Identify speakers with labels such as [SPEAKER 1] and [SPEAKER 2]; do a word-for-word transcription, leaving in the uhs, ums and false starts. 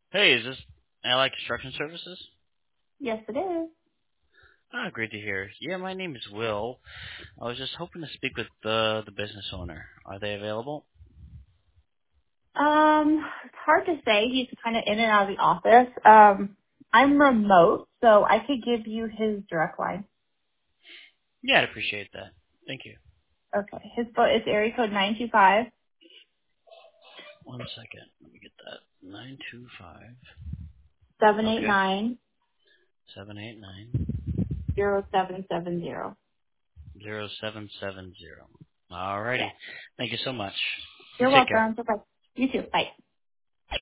[SPEAKER 1] Hey, is this Allied Construction Services?
[SPEAKER 2] Yes, it is.
[SPEAKER 1] Ah, great to hear. Yeah, my name is Will. I was just hoping to speak with the the business owner. Are they available?
[SPEAKER 2] Um, it's hard to say. He's kind of in and out of the office. Um, I'm remote, so I could give you his direct line.
[SPEAKER 1] Yeah, I'd appreciate that. Thank you.
[SPEAKER 2] Okay. His phone is area code nine two five
[SPEAKER 1] One second. Let me get that. Nine two five.
[SPEAKER 2] seven eight
[SPEAKER 1] Okay.
[SPEAKER 2] nine
[SPEAKER 1] Seven eight nine
[SPEAKER 2] zero seven seven zero.
[SPEAKER 1] zero seven seven zero. Alrighty.
[SPEAKER 2] Yes.
[SPEAKER 1] Thank you so much. You
[SPEAKER 2] You're
[SPEAKER 1] take care.
[SPEAKER 2] welcome. Bye-bye. You too. Bye.